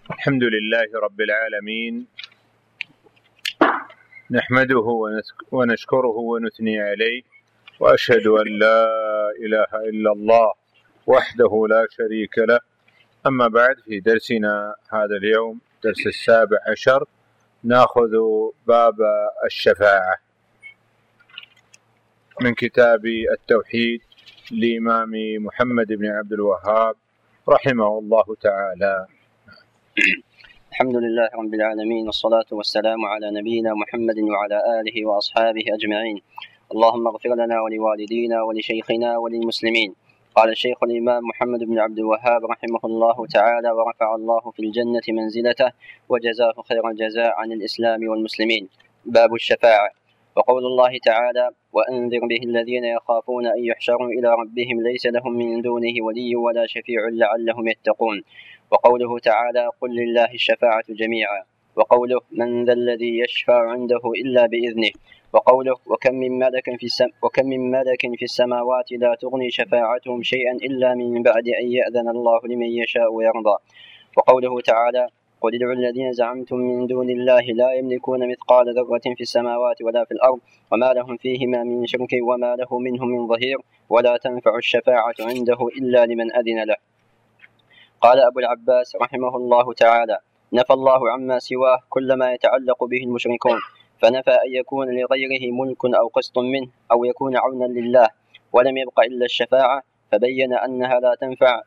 الحمد لله رب العالمين، نحمده ونشكره ونثني عليه، وأشهد أن لا إله إلا الله وحده لا شريك له. أما بعد، في درسنا هذا اليوم درس 17 نأخذ باب الشفاعة من كتاب التوحيد لإمام محمد بن عبد الوهاب رحمه الله تعالى. الحمد لله رب العالمين، والصلاة والسلام على نبينا محمد وعلى آله وأصحابه أجمعين. اللهم اغفر لنا ولوالدينا ولشيخنا وللمسلمين. قال الشيخ الإمام محمد بن عبد الوهاب رحمه الله تعالى: ورفع الله في الجنة منزلته وجزاه خير الجزاء عن الإسلام والمسلمين. باب الشفاعة. وقول الله تعالى: وأنذر به الذين يخافون أن يحشروا إلى ربهم ليس لهم من دونه ولي ولا شفيع لعلهم يتقون. وقوله تعالى: قل لله الشفاعة جميعا. وقوله: من ذا الذي يشفع عنده إلا بإذنه. وقوله: وكم من ملك في السماوات لا تغني شفاعتهم شيئا إلا من بعد أن يأذن الله لمن يشاء ويرضى. وقوله تعالى: قل ادعوا الذين زعمتم من دون الله لا يملكون مثقال ذرة في السماوات ولا في الأرض وما لهم فيهما من شرك وما له منهم من ظهير ولا تنفع الشفاعة عنده إلا لمن أذن له. قال أبو العباس رحمه الله تعالى: نفى الله عما سواه كل ما يتعلق به المشركون، فنفى أن يكون لغيره ملك أو قسط منه أو يكون عونا لله، ولم يبق إلا الشفاعة، فبين أنها لا تنفع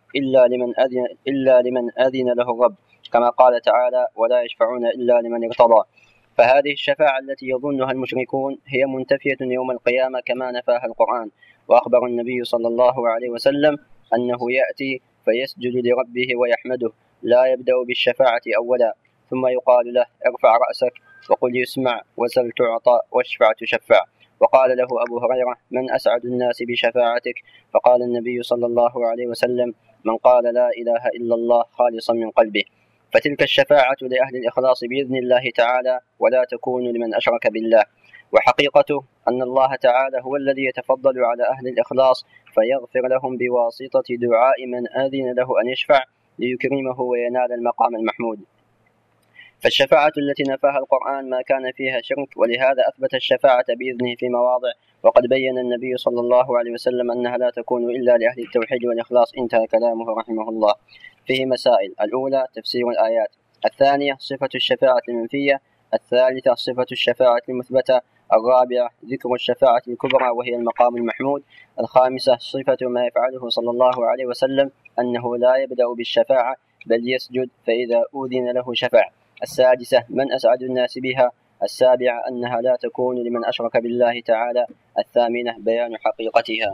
إلا لمن أذن له الرب، كما قال تعالى: ولا يشفعون إلا لمن ارتضى. فهذه الشفاعة التي يظنها المشركون هي منتفية يوم القيامة كما نفاها القرآن. وأخبر النبي صلى الله عليه وسلم أنه يأتي فيسجد لربه ويحمده، لا يبدأ بالشفاعة أولا، ثم يقال له: ارفع رأسك وقل يسمع وسل تعطى واشفع تشفع. وقال له أبو هريرة: من أسعد الناس بشفاعتك؟ فقال النبي صلى الله عليه وسلم: من قال لا إله إلا الله خالصا من قلبه. فتلك الشفاعة لأهل الإخلاص بإذن الله تعالى، ولا تكون لمن أشرك بالله. وحقيقته أن الله تعالى هو الذي يتفضل على أهل الإخلاص فيغفر لهم بواسطة دعاء من آذن له أن يشفع ليكرمه وينال المقام المحمود. فالشفاعة التي نفاها القرآن ما كان فيها شرك، ولهذا أثبت الشفاعة بإذنه في مواضع، وقد بين النبي صلى الله عليه وسلم أنها لا تكون إلا لأهل التوحيد والإخلاص. انتهى كلامه رحمه الله. فيه مسائل: الأولى تفسير الآيات، الثانية صفة الشفاعة المنفية، الثالثة صفة الشفاعة المثبتة، الرابعة ذكر الشفاعة الكبرى وهي المقام المحمود، الخامسة صفة ما يفعله صلى الله عليه وسلم أنه لا يبدأ بالشفاعة بل يسجد فإذا أذن له شفع، السادسة من أسعد الناس بها، السابعة أنها لا تكون لمن أشرك بالله تعالى، الثامنة بيان حقيقتها.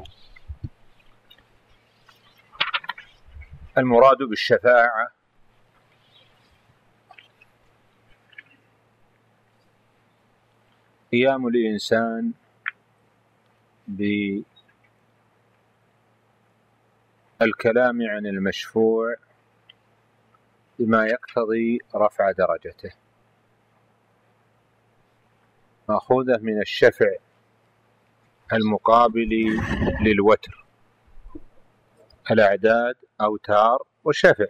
المراد بالشفاعة قيام الإنسان بالكلام عن المشفوع بما يقتضي رفع درجته، مأخوذة من الشفع المقابل للوتر، الأعداد أوتار وشفع.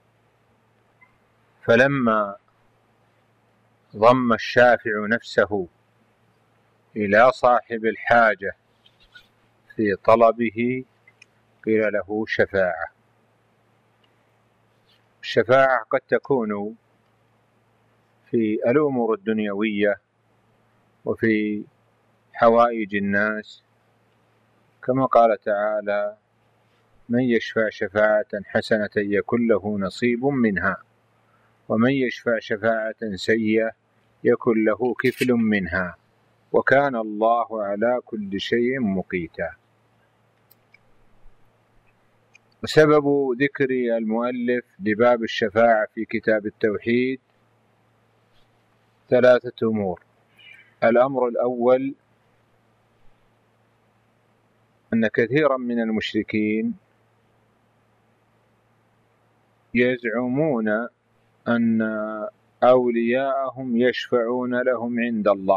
فلما ضم الشافع نفسه إلى صاحب الحاجة في طلبه قيل له شفاعة. الشفاعة قد تكون في الأمور الدنيوية وفي حوائج الناس، كما قال تعالى: من يشفع شفاعة حسنة يكن له نصيب منها، ومن يشفع شفاعة سيئة يكن له كفل منها، وكان الله على كل شيء مقيتا. وسبب ذكر المؤلف لباب الشفاعة في كتاب التوحيد 3 أمور. الأمر الأول أن كثيرا من المشركين يزعمون أن أولياءهم يشفعون لهم عند الله،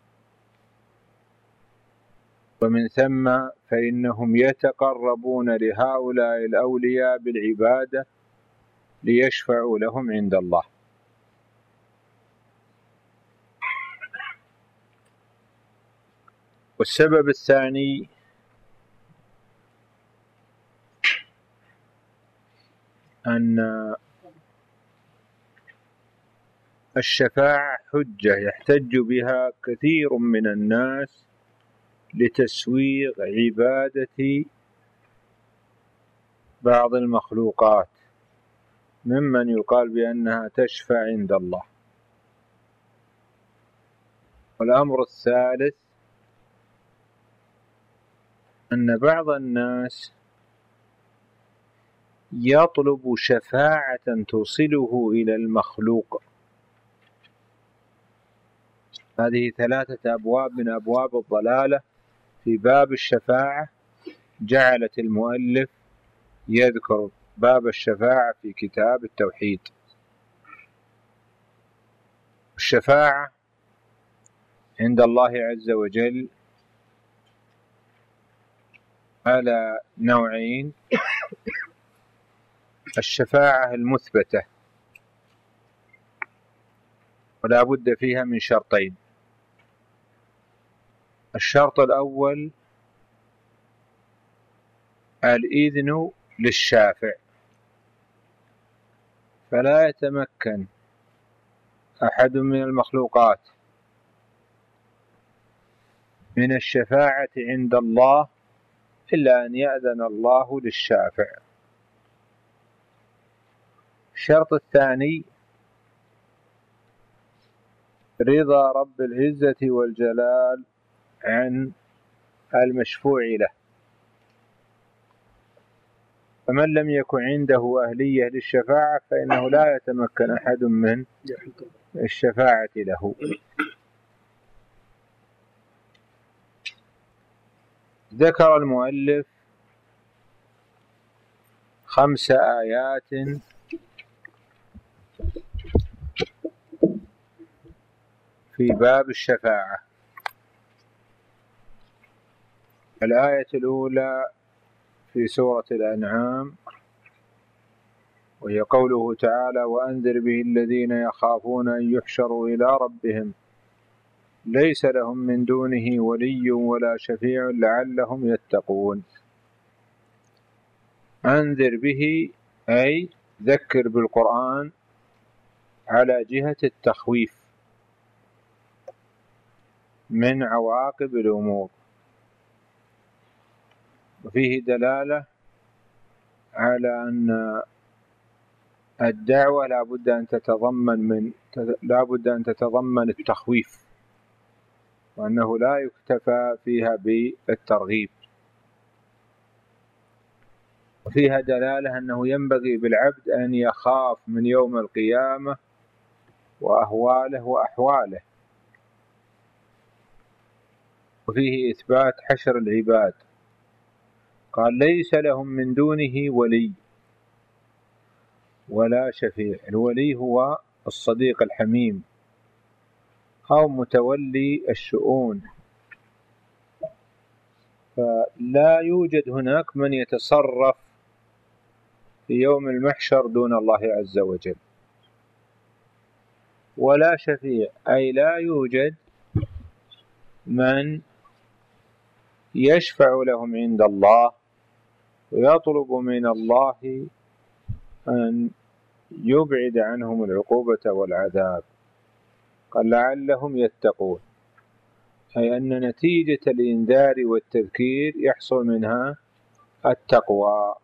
ومن ثم فإنهم يتقربون لهؤلاء الأولياء بالعبادة ليشفعوا لهم عند الله. والسبب الثاني أن الشفاعة حجة يحتج بها كثير من الناس لتسويغ عبادة بعض المخلوقات ممن يقال بأنها تشفع عند الله. والأمر الثالث أن بعض الناس يطلب شفاعة توصله إلى المخلوق. هذه 3 أبواب من أبواب الضلالة في باب الشفاعة، جعلت المؤلف يذكر باب الشفاعة في كتاب التوحيد. الشفاعة عند الله عز وجل على نوعين: الشفاعة المثبتة ولا بد فيها من شرطين. الشرط الأول الإذن للشافع، فلا يتمكن أحد من المخلوقات من الشفاعة عند الله إلا أن يأذن الله للشافع. الشرط الثاني رضا رب العزة والجلال عن المشفوع له، فمن لم يكن عنده أهلية للشفاعة فإنه لا يتمكن أحد من الشفاعة له. ذكر المؤلف 5 آيات في باب الشفاعة. الآية الأولى في سورة الأنعام، وهي قوله تعالى: وأنذر به الذين يخافون أن يحشروا إلى ربهم ليس لهم من دونه ولي ولا شفيع لعلهم يتقون. أنذر به أي ذكر بالقرآن على جهة التخويف من عواقب الأمور، وفيه دلالة على أن الدعوة لا بد أن تتضمن التخويف، وأنه لا يكتفى فيها بالترغيب. وفيها دلالة أنه ينبغي بالعبد أن يخاف من يوم القيامة وأهواله وأحواله. وفيه إثبات حشر العباد، قال: ليس لهم من دونه ولي ولا شفيع. الولي هو الصديق الحميم أو متولي الشؤون، فلا يوجد هناك من يتصرف في يوم المحشر دون الله عز وجل. ولا شفيع أي لا يوجد من يشفع لهم عند الله ويطلب من الله أن يبعد عنهم العقوبة والعذاب. قال: لعلهم يتقون، أي أن نتيجة الإنذار والتذكير يحصل منها التقوى.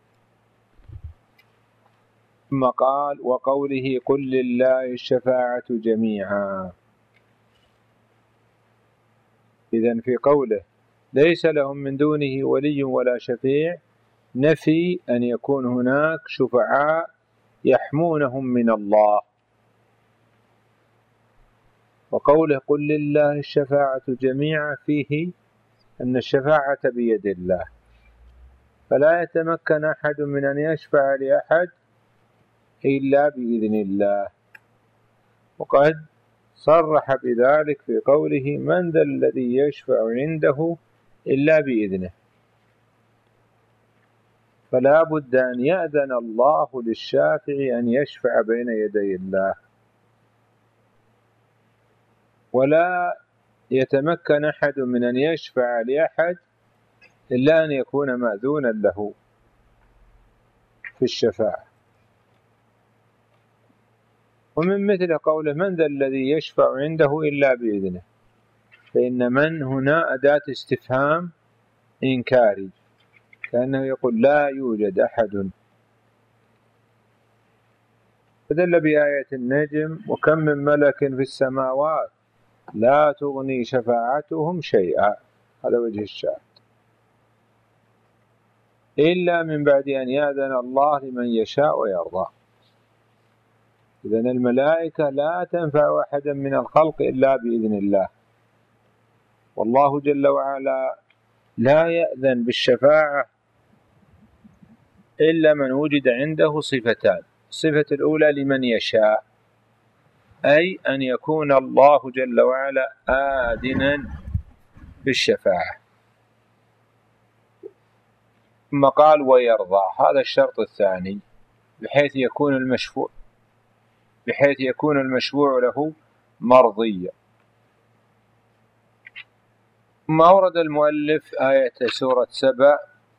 ثم قال: وقوله: قل لله الشفاعة جميعا. إذن في قوله ليس لهم من دونه ولي ولا شفيع نفي أن يكون هناك شفعاء يحمونهم من الله. وقوله قل لله الشفاعة جميعا فيه أن الشفاعة بيد الله، فلا يتمكن أحد من أن يشفع لأحد إلا بإذن الله. وقد صرح بذلك في قوله: من ذا الذي يشفع عنده إلا بإذنه. فلا بد أن يأذن الله للشافع أن يشفع بين يدي الله، ولا يتمكن أحد من أن يشفع لأحد إلا أن يكون مأذونا له في الشفاعة. ومن مثل قوله: من ذا الذي يشفع عنده إلا بإذنه، فإن من هنا أداة استفهام إنكاري، كأنه يقول لا يوجد أحد. فدل بآية النجم: وكم من ملك في السماوات لا تغني شفاعتهم شيئا، هذا وجه الشاهد، إلا من بعد أن يأذن الله لمن يشاء ويرضى. إذن الملائكة لا تنفع أحدا من الخلق إلا بإذن الله، والله جل وعلا لا يأذن بالشفاعة إلا من وجد عنده صفتان: الصفة الأولى لمن يشاء، أي أن يكون الله جل وعلا آذنا بالشفاعة، ثم قال ويرضى، هذا الشرط الثاني، بحيث يكون المشفوع له مرضيا. ثم أورد المؤلف آية سورة سبأ،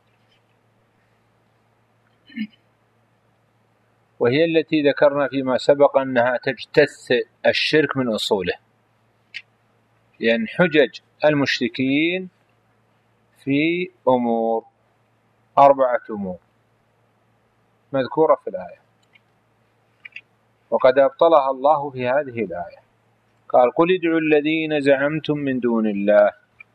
وهي التي ذكرنا فيما سبق أنها تجتث الشرك من أصوله، لأن حجج المشركين في أمور 4 أمور مذكورة في الآية، وقد أبطلها الله في هذه الآية. قال: قل ادعوا الذين زعمتم من دون الله.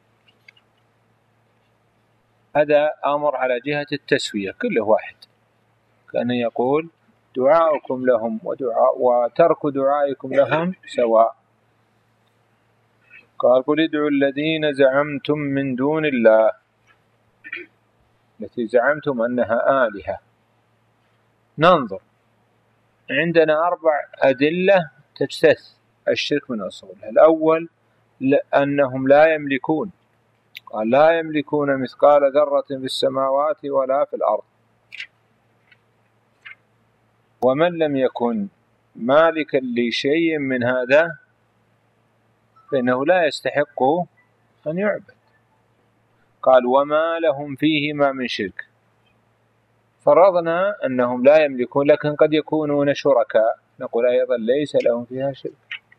هذا أمر على جهة التسوية، كل واحد كان يقول دعاؤكم لهم وترك دعائكم لهم سواء. قال: قل ادعوا الذين زعمتم من دون الله، التي زعمتم أنها آلهة. ننظر، عندنا 4 أدلة تجتث الشرك من أصوله. الأول أنهم لا يملكون، قال: لا يملكون مثقال ذرة في السماوات ولا في الأرض. ومن لم يكن مالكا لشيء من هذا فإنه لا يستحق أن يعبد. قال: وما لهم فيهما من شرك. فرضنا أنهم لا يملكون، لكن قد يكونون شركاء، نقول أيضا ليس لهم فيها شرك.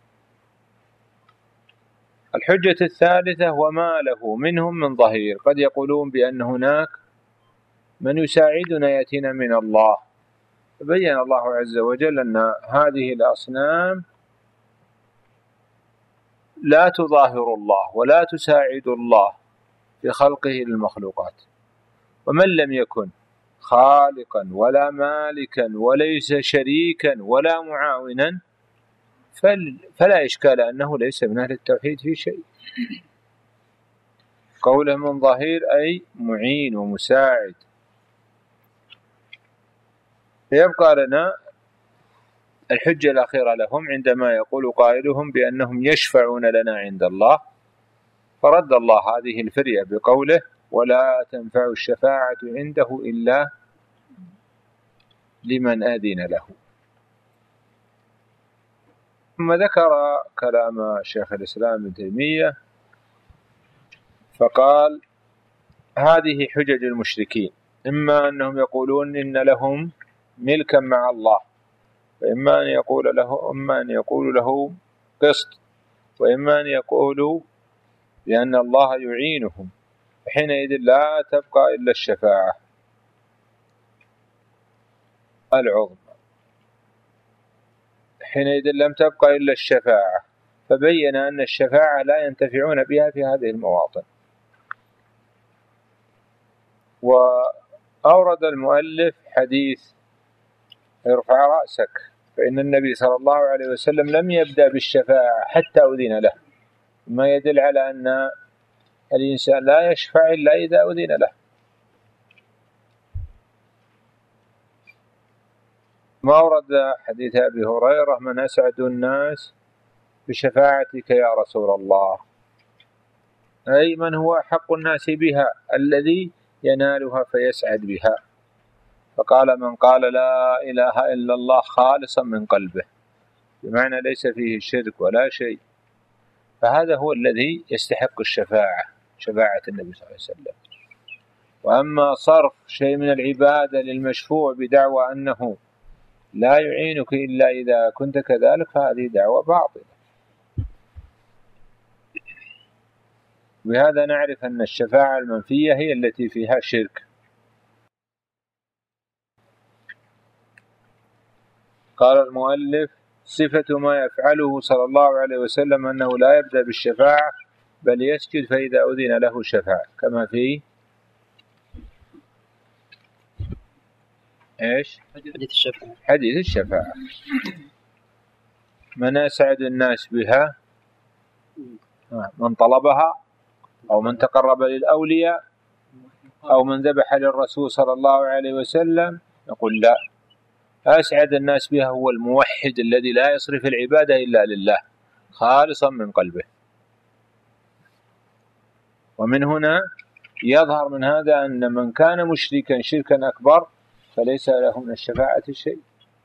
الحجة الثالثة: وما له منهم من ظهير. قد يقولون بأن هناك من يساعدنا يأتينا من الله، فبين الله عز وجل أن هذه الأصنام لا تظاهر الله ولا تساعد الله في خلقه للمخلوقات. ومن لم يكن خالقا ولا مالكا وليس شريكا ولا معاونا فلا إشكال أنه ليس من أهل التوحيد في شيء. قوله من ظهير أي معين ومساعد. يبقى لنا الحجة الأخيرة لهم عندما يقول قائلهم بأنهم يشفعون لنا عند الله، فرد الله هذه الفرية بقوله: ولا تنفع الشفاعة عنده إلا لمن أذن له. ثم ذكر كلام شيخ الإسلام ابن تيمية فقال: هذه حجج المشركين، إما أنهم يقولون إن لهم ملكا مع الله، وإما أن يقول له قسط، وإما أن يقولوا بأن الله يعينهم، حينئذ لا تبقى إلا الشفاعة العظمى. حينئذ لم تبقى إلا الشفاعة، فبين أن الشفاعة لا ينتفعون بها في هذه المواطن. وأورد المؤلف حديث ارفع رأسك، فإن النبي صلى الله عليه وسلم لم يبدأ بالشفاعة حتى أذن له، ما يدل على أن الإنسان لا يشفع إلا إذا أذن له. ما ورد حديث أبي هريرة: من أسعد الناس بشفاعتك يا رسول الله، أي من هو حق الناس بها، الذي ينالها فيسعد بها. فقال من قال لا إله إلا الله خالصا من قلبه، بمعنى ليس فيه شرك ولا شيء، فهذا هو الذي يستحق الشفاعة، شفاعة النبي صلى الله عليه وسلم. وأما صرف شيء من العبادة للمشفوع بدعوى أنه لا يعينك إلا إذا كنت كذلك، فهذه دعوة باطلة. بهذا نعرف أن الشفاعة المنفية هي التي فيها شرك. قال المؤلف: صفة ما يفعله صلى الله عليه وسلم أنه لا يبدأ بالشفاعة بل يسجد فإذا أذن له شفاعة، كما في إيش؟ حديث الشفاعة. من أسعد الناس بها؟ من طلبها، أو من تقرب للأولياء، أو من ذبح للرسول صلى الله عليه وسلم. نقول لا، أسعد الناس بها هو الموحد الذي لا يصرف العبادة إلا لله خالصا من قلبه. ومن هنا يظهر من هذا أن من كان مشركا شركا أكبر فليس له من الشفاعة شيء.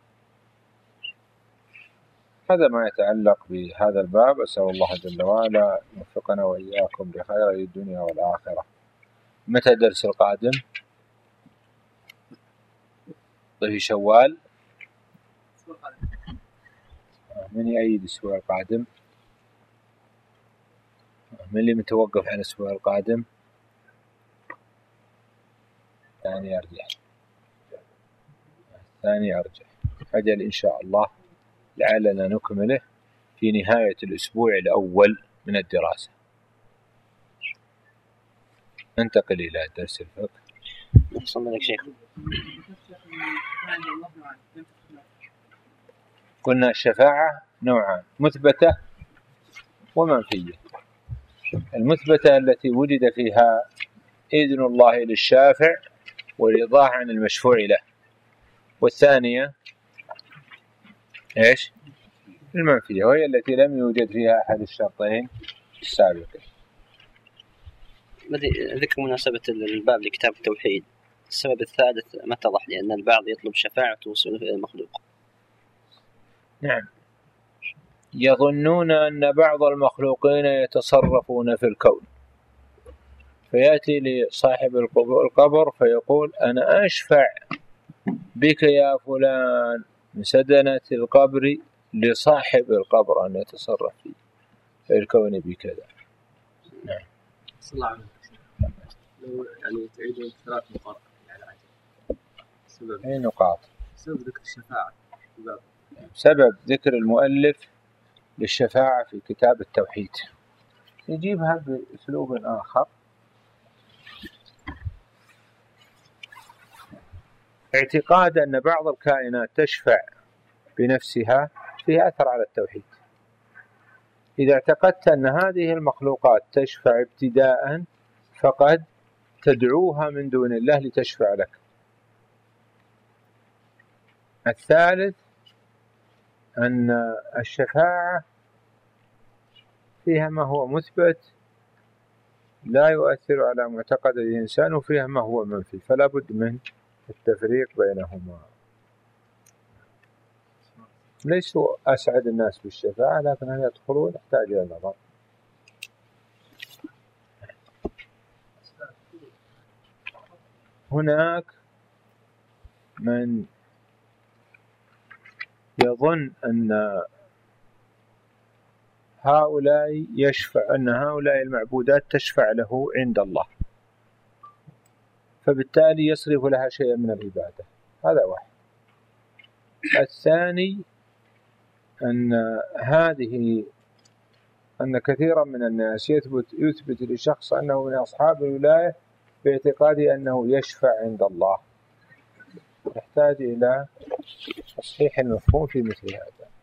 هذا ما يتعلق بهذا الباب. أسأل الله جل وعلا يوفقنا وإياكم بخير الدنيا والآخرة. متى درس القادم؟ في شوال. من يأيد الأسبوع القادم؟ من اللي متوقف عن الأسبوع القادم؟ الثاني أرجح. أجل إن شاء الله لعلنا نكمله في نهاية الأسبوع الأول من الدراسة. ننتقل إلى درس الفقه. صلى شيخ. قلنا الشفاعة نوعان: مثبتة ومنفية. المثبتة التي وجد فيها إذن الله للشافع ورضاه عن المشفوع له. والثانية إيش؟ المنفية، وهي التي لم يوجد فيها أحد الشرطين السابقين. ذكر مناسبة الباب لكتاب التوحيد. السبب الثالث ما اتضح، لأن البعض يطلب شفاعة توصل إلى المخلوق. نعم، يظنون أن بعض المخلوقين يتصرفون في الكون، فيأتي لصاحب القبر فيقول: أنا أشفع بك يا فلان من سدنة القبر لصاحب القبر أن يتصرف في الكون بكذا. نعم. صلى الله عليه وسلم. لو يعني تعيدون 3 نقاط على عجل. سبب أي نقاط؟ سبب ذكر الشفاعة. سبب ذكر المؤلف للشفاعة في كتاب التوحيد يجيبها بأسلوب آخر: اعتقاد أن بعض الكائنات تشفع بنفسها فيه أثر على التوحيد. إذا اعتقدت أن هذه المخلوقات تشفع ابتداء فقد تدعوها من دون الله لتشفع لك. الثالث أن الشفاعة فيها ما هو مثبت لا يؤثر على معتقد الإنسان، وفيها ما هو منفي، فلا بد من التفريق بينهما. ليسوا أسعد الناس بالشفاعة، لكن هل يدخلون يحتاج إلى النظر. هناك من يظن أن هؤلاء أن هؤلاء المعبودات تشفع له عند الله، فبالتالي يصرف لها شيئا من العبادة. هذا واحد. الثاني أن كثيرا من الناس يثبت لشخص أنه من أصحاب الولاية باعتقاد أنه يشفع عند الله. يحتاج إلى تصحيح المفهوم في مثل هذا.